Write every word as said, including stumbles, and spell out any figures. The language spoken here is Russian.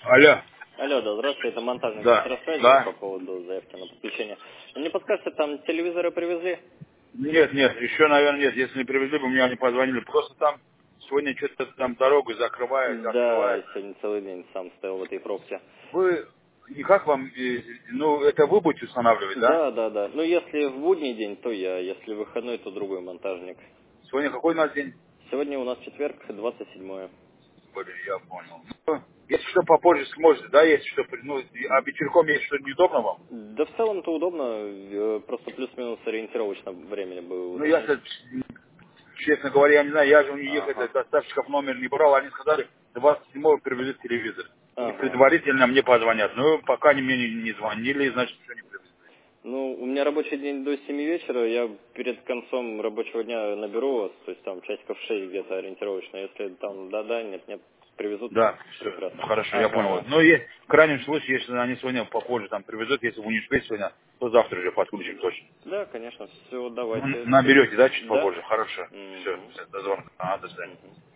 Алло. Алло, да, здравствуйте, это монтажник Да. Центросвязи Да. по поводу заявки на подключение. Вы мне подскажете, там телевизоры привезли? Нет, нет, еще, наверное, нет. Если не привезли бы, мне не позвонили. Просто там сегодня что-то там дорогу закрывают, Да, открывают. сегодня целый день сам стоял в этой пробке. Вы, и как вам, э, ну, это вы будете устанавливать, да? Да, да, да. Ну, если в будний день, то я, если выходной, то другой монтажник. Сегодня какой у нас день? Сегодня у нас четверг, двадцать седьмое. Блин, я понял. Ну, если что, попозже сможете, да, если что, при- ну, а вечерком, если что, неудобно вам? Да в целом-то удобно, э, просто плюс-минус ориентировочно времени бы Ну, я, уточнить. кстати, честно говоря, я не знаю, я же у них это, Ага, доставщиков номер не брал, они сказали, двадцать седьмого привезут телевизор. И ага. предварительно мне позвонят. Ну, пока они мне не, не звонили, значит, все не привезли. Ну, у меня рабочий день до семи вечера, я перед концом рабочего дня наберу вас, то есть там часиков шесть где-то ориентировочно, если там да-да, нет-нет, привезут, то Да, все, прекрасно. хорошо, я Ага, понял. ага. Ну, и в крайнем случае, если они сегодня попозже там привезут, если вы не успеете сегодня, то завтра же подключим точно. Да, конечно, все, Ну, давайте. наберете, да, чуть Да? попозже? Хорошо. Все, Угу. все, до звонка. А, до свидания. Угу.